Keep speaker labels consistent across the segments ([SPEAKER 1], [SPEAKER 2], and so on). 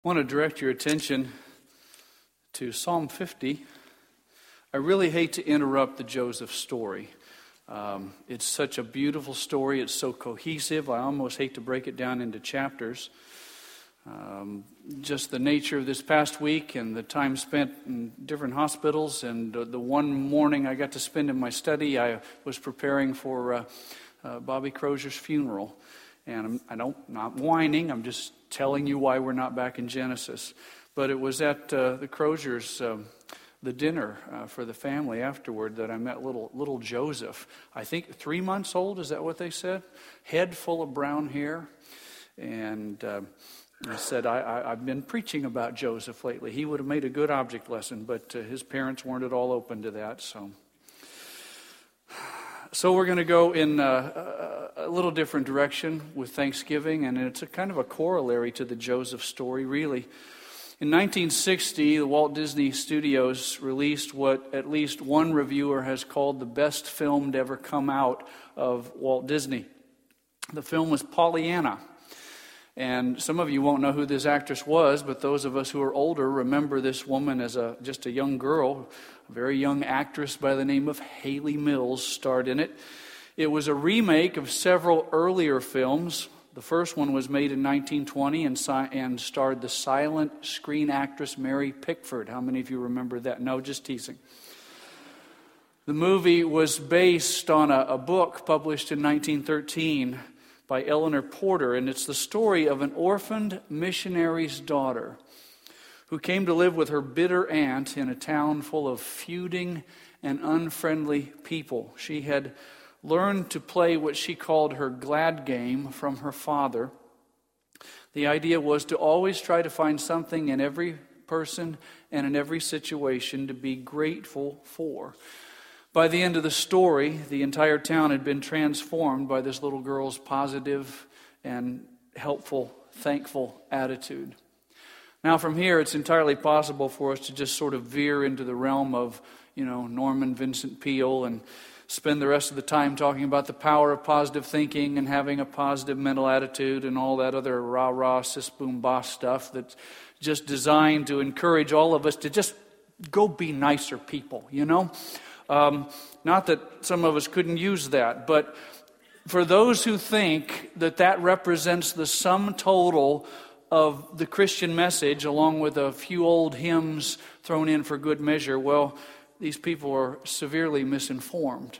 [SPEAKER 1] I want to direct your attention to Psalm 50. I really hate to interrupt the Joseph story. It's such a beautiful story. It's so cohesive. I almost hate to break it down into chapters. Just the nature of this past week and the time spent in different hospitals and the one morning I got to spend in my study, I was preparing for Bobby Crozier's funeral. And I'm not whining, I'm just telling you why we're not back in Genesis. But it was at the Croziers, the dinner for the family afterward, that I met little Joseph. I think 3 months old, is that what they said? Head full of brown hair. And I said, I've been preaching about Joseph lately. He would have made a good object lesson, but his parents weren't at all open to that. So we're going to go in a little different direction with Thanksgiving, and it's a kind of a corollary to the Joseph story, really. In 1960, the Walt Disney Studios released what at least one reviewer has called the best film to ever come out of Walt Disney. The film was Pollyanna. And some of you won't know who this actress was, but those of us who are older remember this woman as just a young girl. A very young actress by the name of Hayley Mills starred in it. It was a remake of several earlier films. The first one was made in 1920 and starred the silent screen actress Mary Pickford. How many of you remember that? No, just teasing. The movie was based on a book published in 1913 by Eleanor Porter, and it's the story of an orphaned missionary's daughter who came to live with her bitter aunt in a town full of feuding and unfriendly people. She had learned to play what she called her glad game from her father. The idea was to always try to find something in every person and in every situation to be grateful for. By the end of the story, the entire town had been transformed by this little girl's positive and helpful, thankful attitude. Now from here, it's entirely possible for us to just sort of veer into the realm of, Norman Vincent Peale and spend the rest of the time talking about the power of positive thinking and having a positive mental attitude and all that other rah-rah, sis-boom-boss stuff that's just designed to encourage all of us to just go be nicer people, Not that some of us couldn't use that, but for those who think that represents the sum total of the Christian message, along with a few old hymns thrown in for good measure, well, these people are severely misinformed.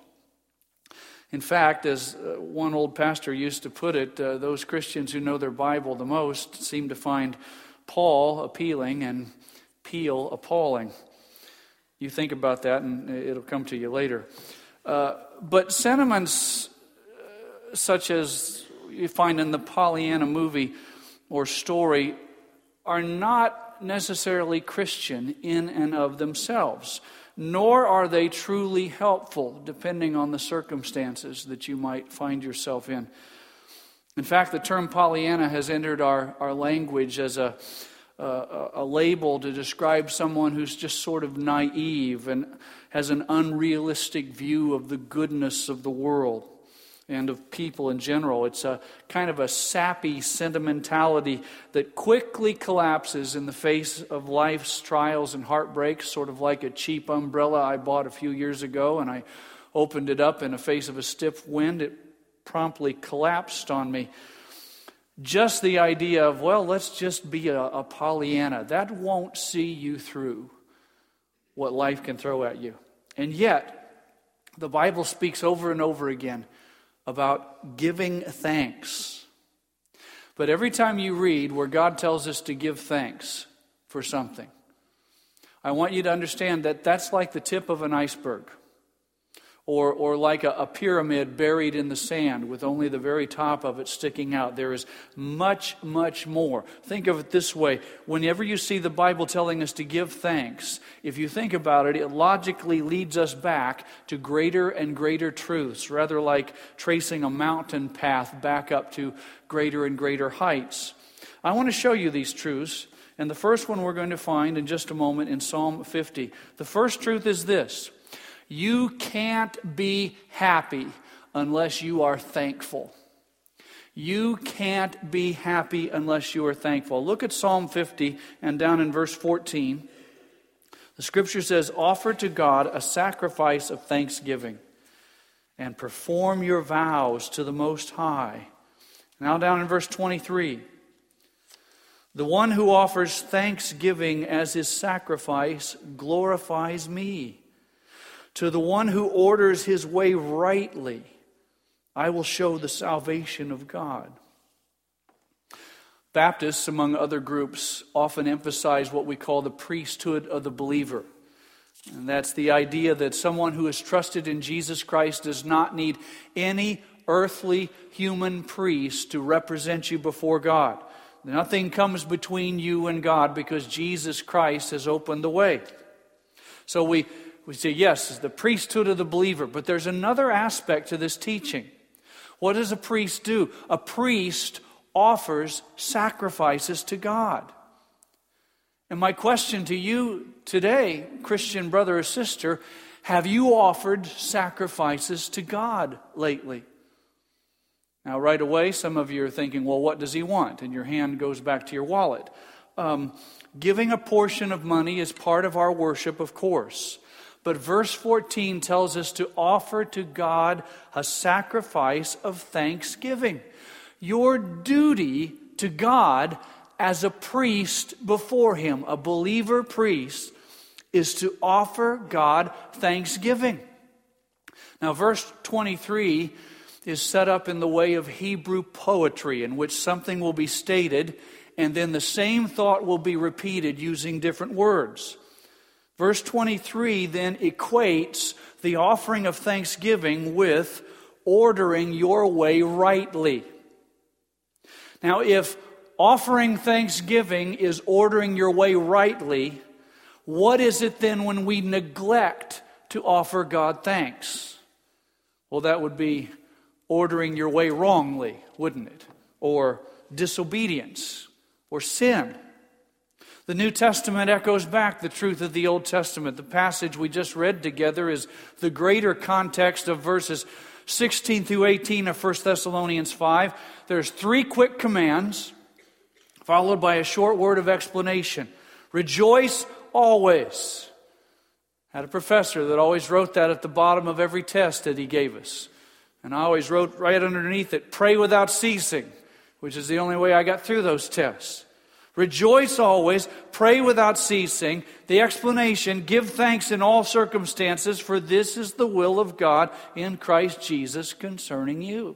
[SPEAKER 1] In fact, as one old pastor used to put it, those Christians who know their Bible the most seem to find Paul appealing and Peale appalling. You think about that and it'll come to you later. But sentiments such as you find in the Pollyanna movie or story are not necessarily Christian in and of themselves, nor are they truly helpful depending on the circumstances that you might find yourself in. In fact, the term Pollyanna has entered our language as a label to describe someone who's just sort of naive and has an unrealistic view of the goodness of the world and of people in general. It's a kind of a sappy sentimentality that quickly collapses in the face of life's trials and heartbreaks, sort of like a cheap umbrella I bought a few years ago, and I opened it up in the face of a stiff wind. It promptly collapsed on me. Just the idea of, let's just be a Pollyanna. That won't see you through what life can throw at you. And yet, the Bible speaks over and over again about giving thanks. But every time you read where God tells us to give thanks for something, I want you to understand that that's like the tip of an iceberg. Or like a pyramid buried in the sand with only the very top of it sticking out. There is much, much more. Think of it this way. Whenever you see the Bible telling us to give thanks, if you think about it, it logically leads us back to greater and greater truths, rather like tracing a mountain path back up to greater and greater heights. I want to show you these truths, and the first one we're going to find in just a moment in Psalm 50. The first truth is this: you can't be happy unless you are thankful. You can't be happy unless you are thankful. Look at Psalm 50 and down in verse 14. The scripture says, offer to God a sacrifice of thanksgiving and perform your vows to the Most High. Now down in verse 23. The one who offers thanksgiving as his sacrifice glorifies me. To the one who orders his way rightly, I will show the salvation of God. Baptists, among other groups, often emphasize what we call the priesthood of the believer. And that's the idea that someone who has trusted in Jesus Christ does not need any earthly human priest to represent you before God. Nothing comes between you and God because Jesus Christ has opened the way. So we say, yes, it's the priesthood of the believer. But there's another aspect to this teaching. What does a priest do? A priest offers sacrifices to God. And my question to you today, Christian brother or sister, have you offered sacrifices to God lately? Now, right away, some of you are thinking, well, what does he want? And your hand goes back to your wallet. Giving a portion of money is part of our worship, of course. But verse 14 tells us to offer to God a sacrifice of thanksgiving. Your duty to God as a priest before Him, a believer priest, is to offer God thanksgiving. Now, verse 23 is set up in the way of Hebrew poetry, in which something will be stated, and then the same thought will be repeated using different words. Verse 23 then equates the offering of thanksgiving with ordering your way rightly. Now, if offering thanksgiving is ordering your way rightly, what is it then when we neglect to offer God thanks? Well, that would be ordering your way wrongly, wouldn't it? Or disobedience, or sin. The New Testament echoes back the truth of the Old Testament. The passage we just read together is the greater context of verses 16 through 18 of 1 Thessalonians 5. There's 3 quick commands, followed by a short word of explanation. Rejoice always. I had a professor that always wrote that at the bottom of every test that he gave us. And I always wrote right underneath it, pray without ceasing, which is the only way I got through those tests. Rejoice always, pray without ceasing. The explanation, give thanks in all circumstances, for this is the will of God in Christ Jesus concerning you.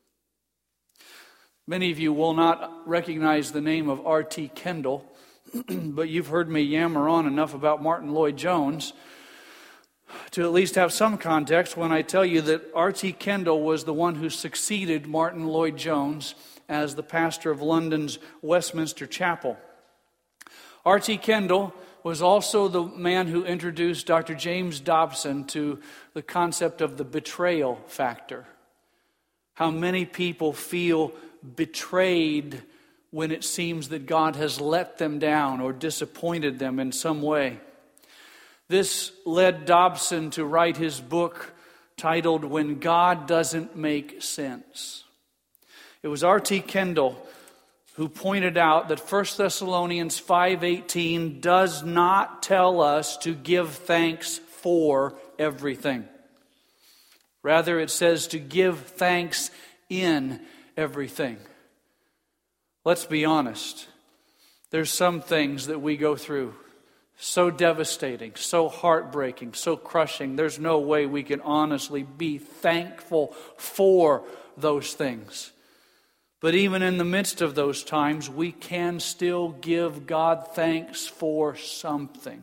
[SPEAKER 1] Many of you will not recognize the name of R.T. Kendall, but you've heard me yammer on enough about Martin Lloyd-Jones to at least have some context when I tell you that R.T. Kendall was the one who succeeded Martin Lloyd-Jones as the pastor of London's Westminster Chapel. R.T. Kendall was also the man who introduced Dr. James Dobson to the concept of the betrayal factor. How many people feel betrayed when it seems that God has let them down or disappointed them in some way. This led Dobson to write his book titled When God Doesn't Make Sense. It was R.T. Kendall who pointed out that 1 Thessalonians 5:18 does not tell us to give thanks for everything. Rather, it says to give thanks in everything. Let's be honest. There's some things that we go through so devastating, so heartbreaking, so crushing. There's no way we can honestly be thankful for those things. But even in the midst of those times, we can still give God thanks for something.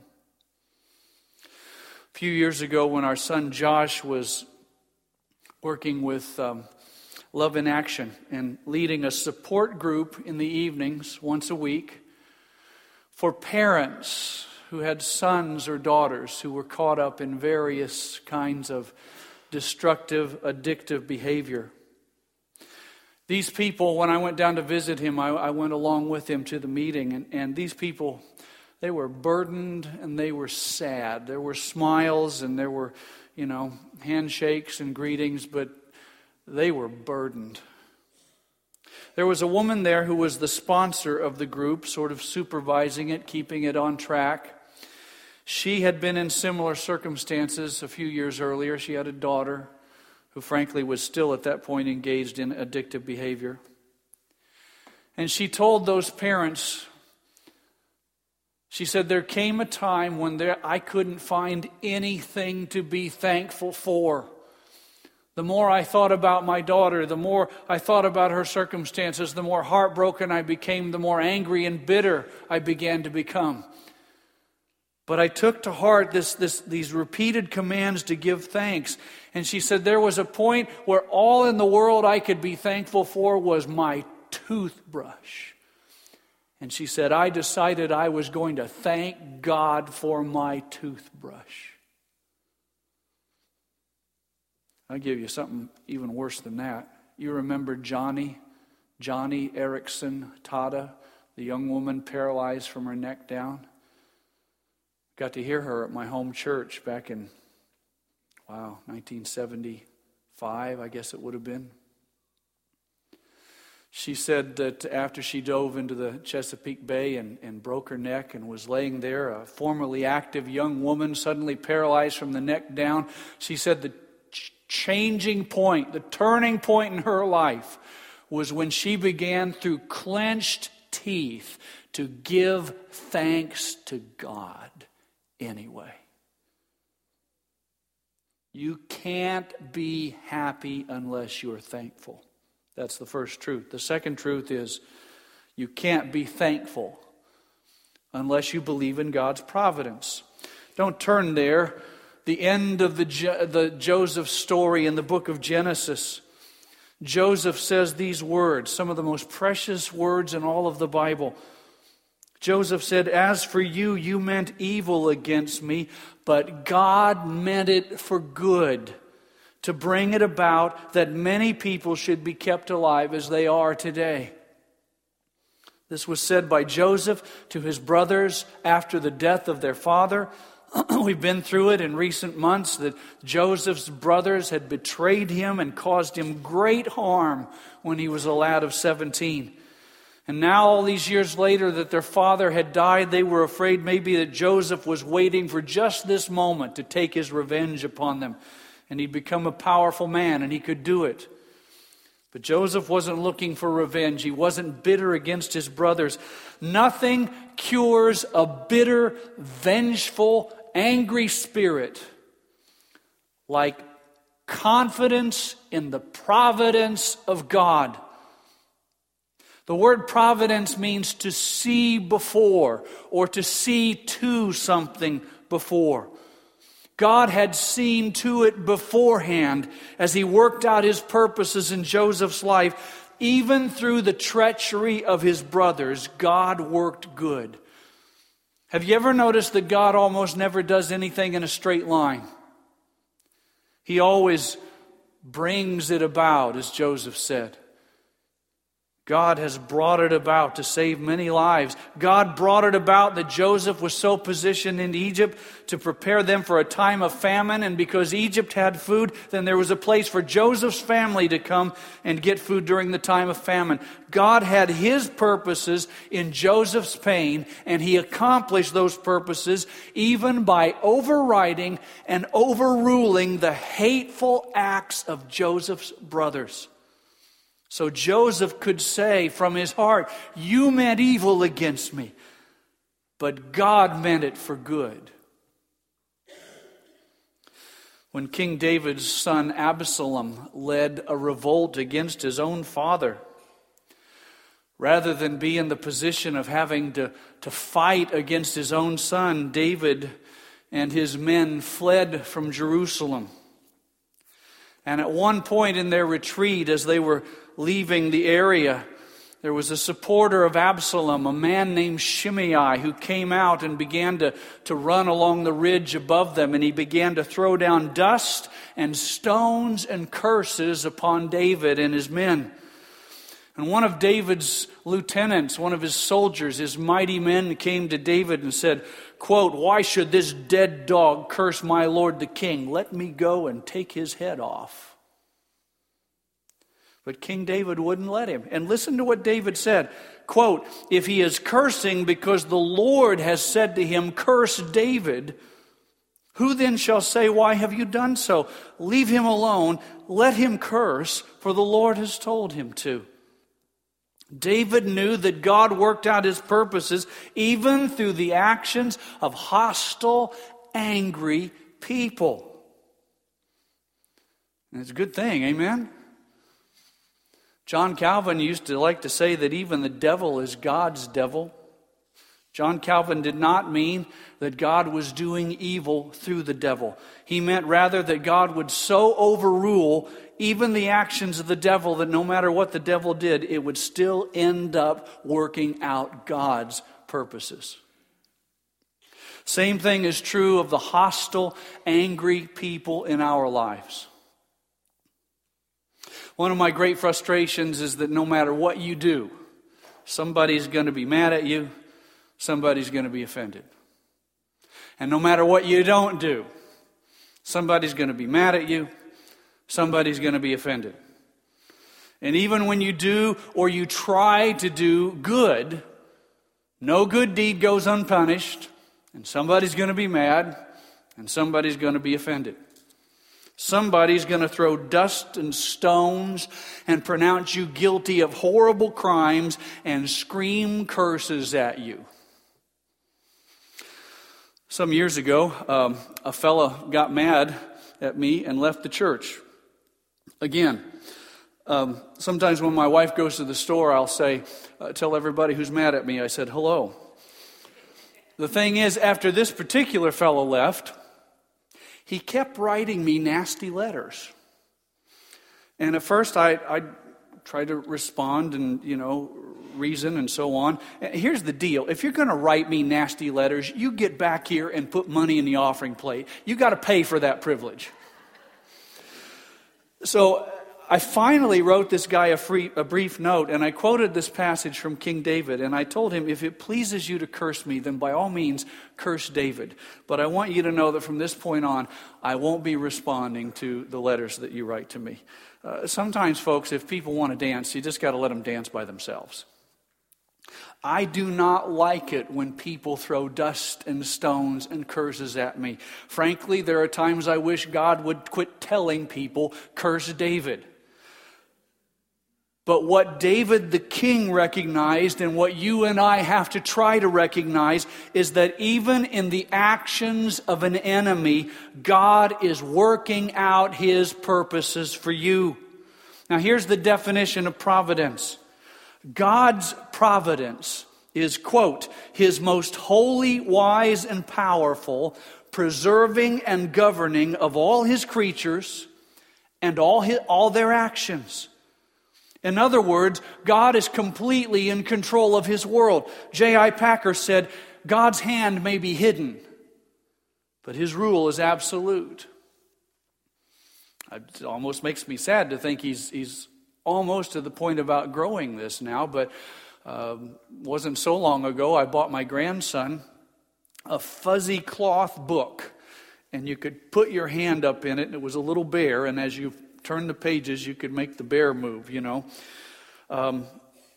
[SPEAKER 1] A few years ago, when our son Josh was working with Love in Action and leading a support group in the evenings once a week for parents who had sons or daughters who were caught up in various kinds of destructive, addictive behavior. These people, when I went down to visit him, I went along with him to the meeting, and these people, they were burdened and they were sad. There were smiles and there were, handshakes and greetings, but they were burdened. There was a woman there who was the sponsor of the group, sort of supervising it, keeping it on track. She had been in similar circumstances a few years earlier. She had a daughter who frankly was still at that point engaged in addictive behavior. And she told those parents, she said, there came a time when I couldn't find anything to be thankful for. The more I thought about my daughter, the more I thought about her circumstances, the more heartbroken I became, the more angry and bitter I began to become. But I took to heart these repeated commands to give thanks. And she said there was a point where all in the world I could be thankful for was my toothbrush. And she said, I decided I was going to thank God for my toothbrush. I'll give you something even worse than that. You remember Johnny Erickson Tada, the young woman paralyzed from her neck down? Got to hear her at my home church back in, 1975, I guess it would have been. She said that after she dove into the Chesapeake Bay and broke her neck and was laying there, a formerly active young woman suddenly paralyzed from the neck down, she said the changing point, the turning point in her life was when she began through clenched teeth to give thanks to God anyway. You can't be happy unless you're thankful. That's the first truth. The second truth is you can't be thankful unless you believe in God's providence. Don't turn there. The end of the Joseph story in the book of Genesis. Joseph says these words, some of the most precious words in all of the Bible. Joseph said, as for you, you meant evil against me, but God meant it for good, to bring it about that many people should be kept alive as they are today. This was said by Joseph to his brothers after the death of their father. We've been through it in recent months that Joseph's brothers had betrayed him and caused him great harm when he was a lad of 17. And now all these years later that their father had died, they were afraid maybe that Joseph was waiting for just this moment to take his revenge upon them. And he'd become a powerful man and he could do it. But Joseph wasn't looking for revenge. He wasn't bitter against his brothers. Nothing cures a bitter, vengeful, angry spirit like confidence in the providence of God. The word providence means to see before or to see to something before. God had seen to it beforehand as He worked out His purposes in Joseph's life. Even through the treachery of his brothers, God worked good. Have you ever noticed that God almost never does anything in a straight line? He always brings it about, as Joseph said. God has brought it about to save many lives. God brought it about that Joseph was so positioned in Egypt to prepare them for a time of famine. And because Egypt had food, then there was a place for Joseph's family to come and get food during the time of famine. God had His purposes in Joseph's pain, and He accomplished those purposes even by overriding and overruling the hateful acts of Joseph's brothers. So Joseph could say from his heart, you meant evil against me, but God meant it for good. When King David's son Absalom led a revolt against his own father, rather than be in the position of having to fight against his own son, David and his men fled from Jerusalem. And at one point in their retreat, as they were leaving the area, there was a supporter of Absalom, a man named Shimei, who came out and began to run along the ridge above them. And he began to throw down dust and stones and curses upon David and his men. And one of David's lieutenants, one of his soldiers, his mighty men, came to David and said, quote, why should this dead dog curse my lord the king? Let me go and take his head off. But King David wouldn't let him. And listen to what David said. Quote, if he is cursing because the Lord has said to him, curse David, who then shall say, why have you done so? Leave him alone. Let him curse, for the Lord has told him to. David knew that God worked out his purposes even through the actions of hostile, angry people. And it's a good thing, amen? John Calvin used to like to say that even the devil is God's devil. John Calvin did not mean that God was doing evil through the devil. He meant rather that God would so overrule even the actions of the devil that no matter what the devil did, it would still end up working out God's purposes. Same thing is true of the hostile, angry people in our lives. One of my great frustrations is that no matter what you do, somebody's going to be mad at you, somebody's going to be offended. And no matter what you don't do, somebody's going to be mad at you, somebody's going to be offended. And even when you do or you try to do good, no good deed goes unpunished, and somebody's going to be mad, and somebody's going to be offended. Somebody's going to throw dust and stones and pronounce you guilty of horrible crimes and scream curses at you. Some years ago, a fellow got mad at me and left the church. Again, sometimes when my wife goes to the store, I'll say, tell everybody who's mad at me, I said, hello. The thing is, after this particular fellow left, he kept writing me nasty letters. And at first I tried to respond and, reason and so on. And here's the deal. If you're going to write me nasty letters, you get back here and put money in the offering plate. You got to pay for that privilege. So I finally wrote this guy a brief note, and I quoted this passage from King David, and I told him, if it pleases you to curse me, then by all means curse David. But I want you to know that from this point on, I won't be responding to the letters that you write to me. Sometimes, folks, if people want to dance, you just got to let them dance by themselves. I do not like it when people throw dust and stones and curses at me. Frankly, there are times I wish God would quit telling people, curse David. But what David the king recognized, and what you and I have to try to recognize, is that even in the actions of an enemy, God is working out his purposes for you. Now here's the definition of providence. God's providence is, quote, his most holy, wise, and powerful, preserving and governing of all his creatures and all their actions. In other words, God is completely in control of his world. J.I. Packer said, God's hand may be hidden, but his rule is absolute. It almost makes me sad to think he's almost to the point of outgrowing this now, but wasn't so long ago I bought my grandson a fuzzy cloth book, and you could put your hand up in it, and it was a little bear, and as you turn the pages, you could make the bear move, Can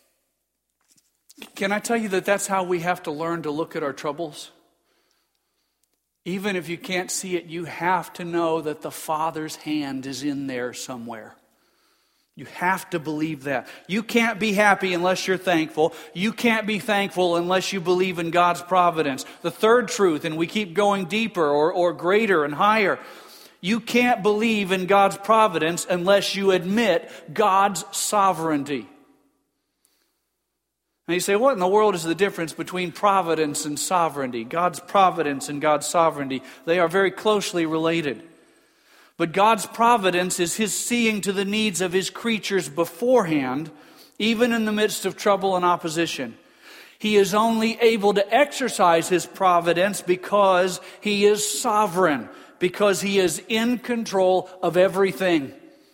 [SPEAKER 1] I tell you that that's how we have to learn to look at our troubles? Even if you can't see it, you have to know that the Father's hand is in there somewhere. You have to believe that. You can't be happy unless you're thankful. You can't be thankful unless you believe in God's providence. The third truth, and we keep going deeper or greater and higher, you can't believe in God's providence unless you admit God's sovereignty. Now you say, what in the world is the difference between providence and sovereignty? God's providence and God's sovereignty, they are very closely related. But God's providence is his seeing to the needs of his creatures beforehand, even in the midst of trouble and opposition. He is only able to exercise his providence because he is sovereign, because he is in control of everything.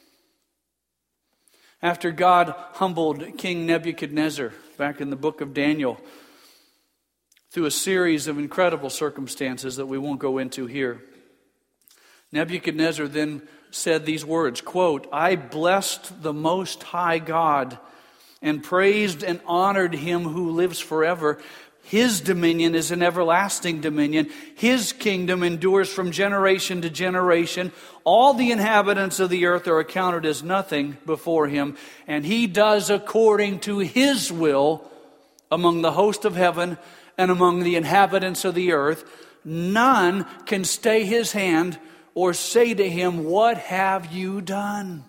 [SPEAKER 1] After God humbled King Nebuchadnezzar back in the book of Daniel, through a series of incredible circumstances that we won't go into here, Nebuchadnezzar then said these words, quote, "I blessed the Most High God and praised and honored Him who lives forever. His dominion is an everlasting dominion. His kingdom endures from generation to generation. All the inhabitants of the earth are accounted as nothing before Him, and He does according to His will among the host of heaven and among the inhabitants of the earth. None can stay His hand or say to Him, 'What have you done?'"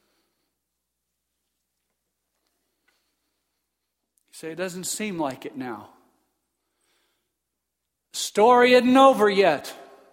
[SPEAKER 1] You say, "It doesn't seem like it now." Story isn't over yet.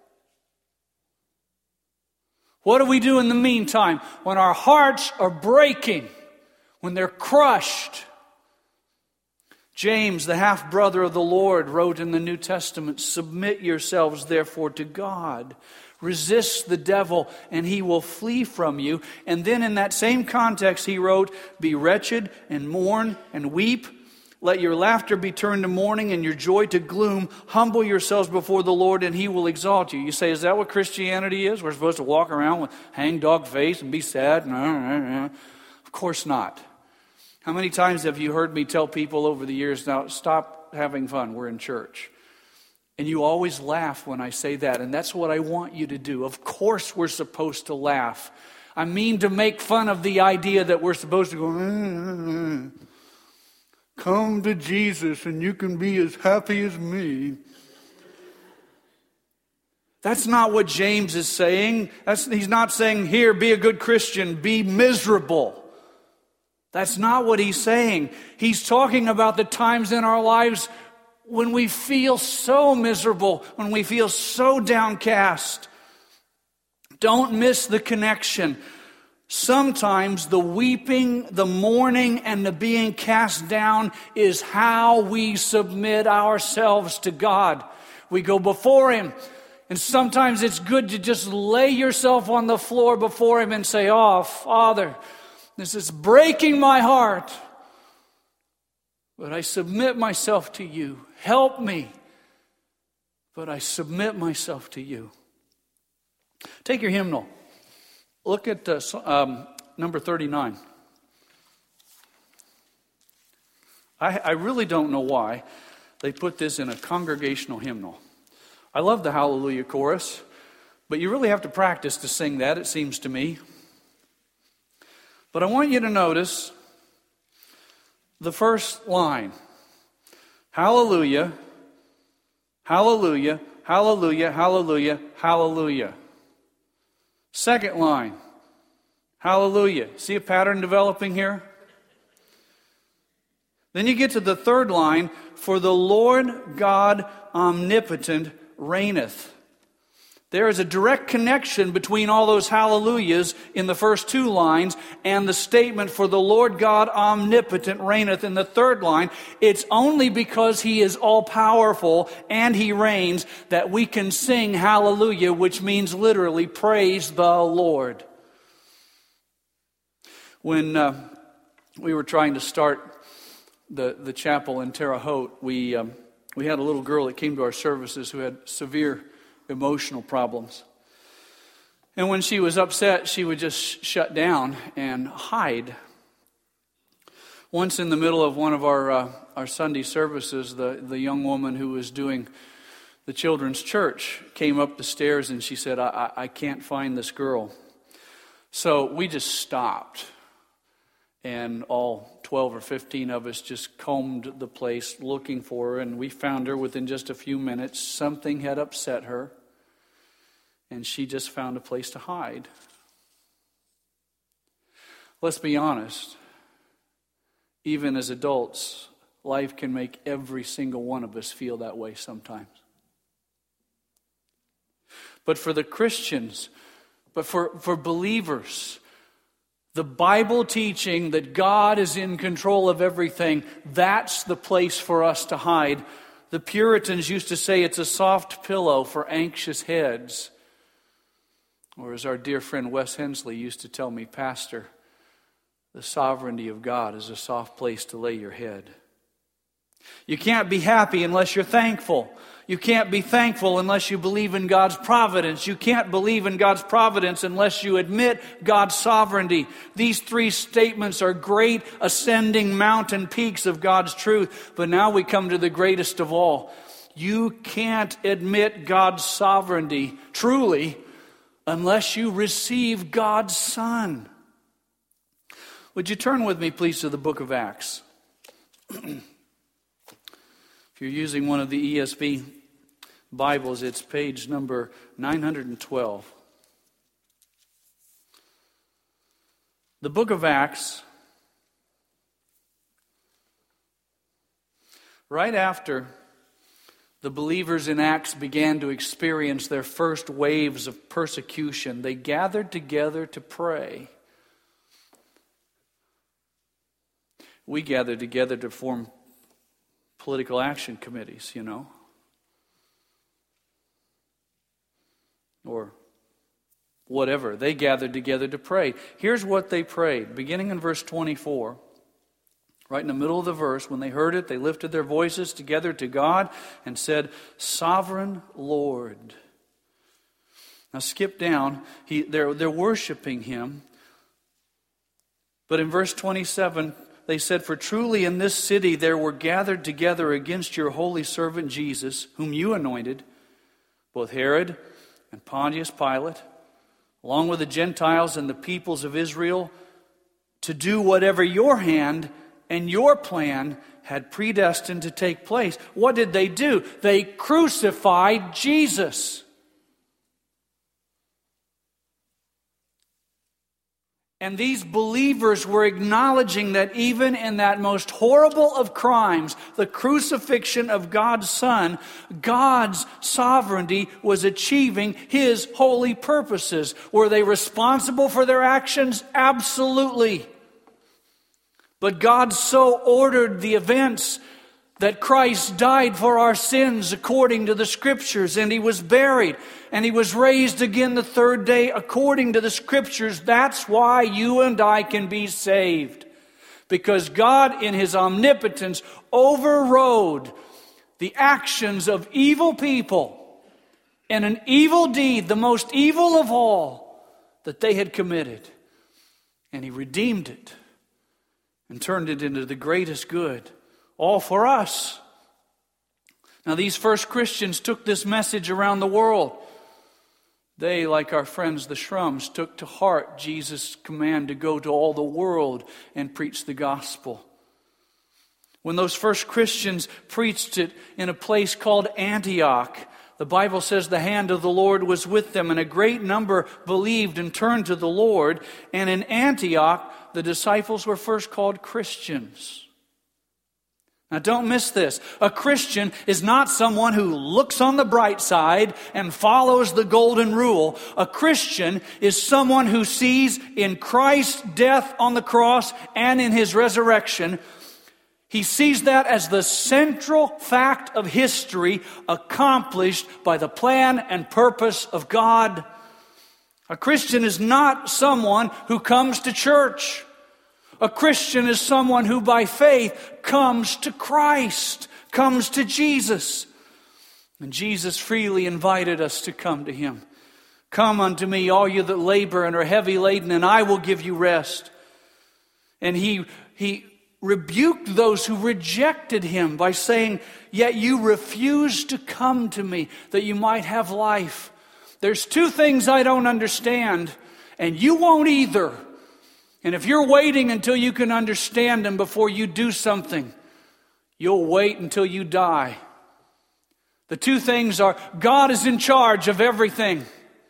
[SPEAKER 1] What do we do in the meantime when our hearts are breaking, when they're crushed? James, the half-brother of the Lord, wrote in the New Testament, "Submit yourselves therefore to God. Resist the devil and he will flee from you." And then in that same context he wrote, "Be wretched and mourn and weep. Let your laughter be turned to mourning and your joy to gloom. Humble yourselves before the Lord and He will exalt you." You say, is that what Christianity is? We're supposed to walk around with hangdog face and be sad? Of course not. How many times have you heard me tell people over the years, now stop having fun, we're in church. And you always laugh when I say that, and that's what I want you to do. Of course we're supposed to laugh. I mean to make fun of the idea that we're supposed to go, "Come to Jesus and you can be as happy as me." That's not what James is saying. He's not saying, "Here, be a good Christian, be miserable." That's not what he's saying. He's talking about the times in our lives when we feel so miserable, when we feel so downcast. Don't miss the connection. Sometimes the weeping, the mourning, and the being cast down is how we submit ourselves to God. We go before Him. And sometimes it's good to just lay yourself on the floor before Him and say, "Oh, Father, this is breaking my heart. But I submit myself to You. Help me. But I submit myself to You." Take your hymnal. Look at number 39. I really don't know why they put this in a congregational hymnal. I love the Hallelujah chorus, but you really have to practice to sing that, it seems to me. But I want you to notice the first line. Hallelujah, hallelujah, hallelujah, hallelujah, hallelujah. Second line. Hallelujah. See a pattern developing here? Then you get to the third line. For the Lord God omnipotent reigneth. There is a direct connection between all those hallelujahs in the first two lines and the statement, for the Lord God omnipotent reigneth in the third line. It's only because He is all-powerful and He reigns that we can sing hallelujah, which means literally praise the Lord. When we were trying to start the chapel in Terre Haute, we had a little girl that came to our services who had severe emotional problems. And when she was upset, she would just shut down and hide. Once in the middle of one of our Sunday services, the young woman who was doing the children's church came up the stairs and she said, I can't find this girl. So we just stopped. And all 12 or 15 of us just combed the place looking for her, and we found her within just a few minutes. Something had upset her, and she just found a place to hide. Let's be honest. Even as adults, life can make every single one of us feel that way sometimes. But for the Christians, but for believers, the Bible teaching that God is in control of everything, that's the place for us to hide. The Puritans used to say it's a soft pillow for anxious heads. Or as our dear friend Wes Hensley used to tell me, Pastor, the sovereignty of God is a soft place to lay your head. You can't be happy unless you're thankful. You can't be thankful unless you believe in God's providence. You can't believe in God's providence unless you admit God's sovereignty. These three statements are great ascending mountain peaks of God's truth. But now we come to the greatest of all. You can't admit God's sovereignty truly unless you receive God's Son. Would you turn with me, please, to the book of Acts? If you're using one of the ESV Bibles, it's page number 912. The book of Acts, right after the believers in Acts began to experience their first waves of persecution, they gathered together to pray. We gathered together to form political action committees, or whatever. They gathered together to pray. Here's what they prayed, beginning in verse 24. Right in the middle of the verse, when they heard it, they lifted their voices together to God and said, "Sovereign Lord." Now skip down. They're worshiping Him. But in verse 27, they said, "For truly in this city there were gathered together against your holy servant Jesus, whom you anointed, both Herod and Pontius Pilate, along with the Gentiles and the peoples of Israel, to do whatever your hand and your plan had predestined to take place." What did they do? They crucified Jesus. And these believers were acknowledging that even in that most horrible of crimes, the crucifixion of God's Son, God's sovereignty was achieving His holy purposes. Were they responsible for their actions? Absolutely. But God so ordered the events that Christ died for our sins according to the Scriptures, and He was buried, and He was raised again the third day according to the Scriptures. That's why you and I can be saved. Because God in His omnipotence overrode the actions of evil people and an evil deed, the most evil of all, that they had committed. And He redeemed it and turned it into the greatest good. All for us. Now these first Christians took this message around the world. They, like our friends the Shrums, took to heart Jesus' command to go to all the world and preach the gospel. When those first Christians preached it in a place called Antioch, the Bible says the hand of the Lord was with them, and a great number believed and turned to the Lord. And in Antioch, the disciples were first called Christians. Now don't miss this. A Christian is not someone who looks on the bright side and follows the golden rule. A Christian is someone who sees in Christ's death on the cross and in His resurrection, he sees that as the central fact of history accomplished by the plan and purpose of God. A Christian is not someone who comes to church. A Christian is someone who by faith comes to Christ, comes to Jesus. And Jesus freely invited us to come to Him. "Come unto me, all you that labor and are heavy laden, and I will give you rest." And He rebuked those who rejected Him by saying, "Yet you refuse to come to me that you might have life. There's two things I don't understand, and you won't either. And if you're waiting until you can understand them before you do something, you'll wait until you die." The two things are, God is in charge of everything.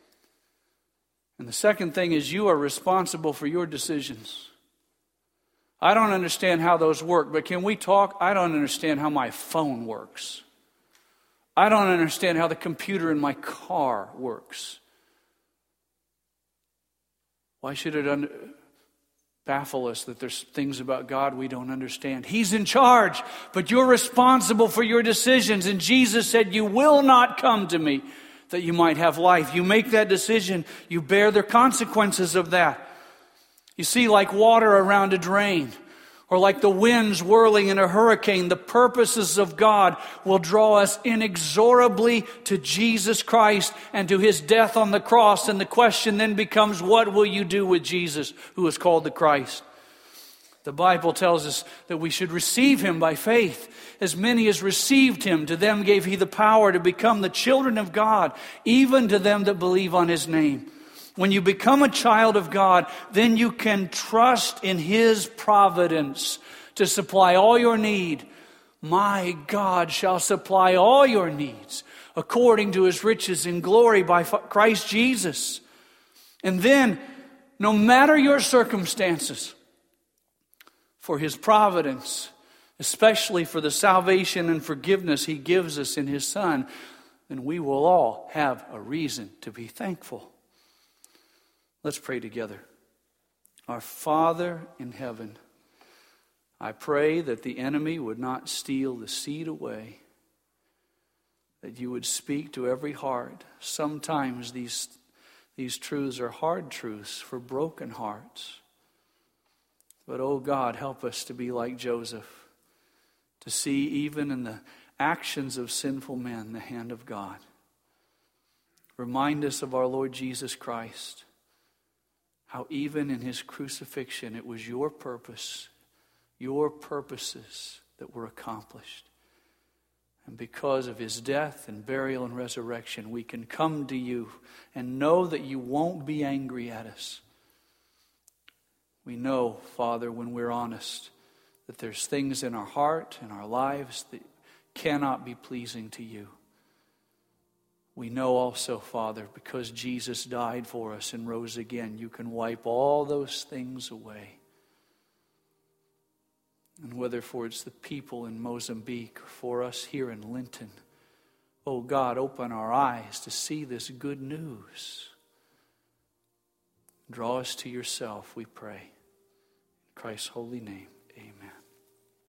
[SPEAKER 1] And the second thing is, you are responsible for your decisions. I don't understand how those work, but can we talk? I don't understand how my phone works. I don't understand how the computer in my car works. Why should it baffle us that there's things about God we don't understand? He's in charge, but you're responsible for your decisions. And Jesus said, "You will not come to me that you might have life." You make that decision, you bear the consequences of that. You see, like water around a drain, or like the winds whirling in a hurricane, the purposes of God will draw us inexorably to Jesus Christ and to His death on the cross. And the question then becomes, what will you do with Jesus, who is called the Christ? The Bible tells us that we should receive Him by faith. As many as received Him, to them gave He the power to become the children of God, even to them that believe on His name. When you become a child of God, then you can trust in His providence to supply all your need. My God shall supply all your needs according to His riches in glory by Christ Jesus. And then, no matter your circumstances, for His providence, especially for the salvation and forgiveness He gives us in His Son, then we will all have a reason to be thankful. Let's pray together. Our Father in heaven, I pray that the enemy would not steal the seed away, that you would speak to every heart. Sometimes these truths are hard truths for broken hearts. But, oh God, help us to be like Joseph, to see even in the actions of sinful men the hand of God. Remind us of our Lord Jesus Christ, how even in His crucifixion it was your purpose, your purposes that were accomplished. And because of His death and burial and resurrection, we can come to you and know that you won't be angry at us. We know, Father, when we're honest, that there's things in our heart and our lives that cannot be pleasing to you. We know also, Father, because Jesus died for us and rose again, you can wipe all those things away. And whether for it's the people in Mozambique or for us here in Linton, oh God, open our eyes to see this good news. Draw us to yourself, we pray. In Christ's holy name.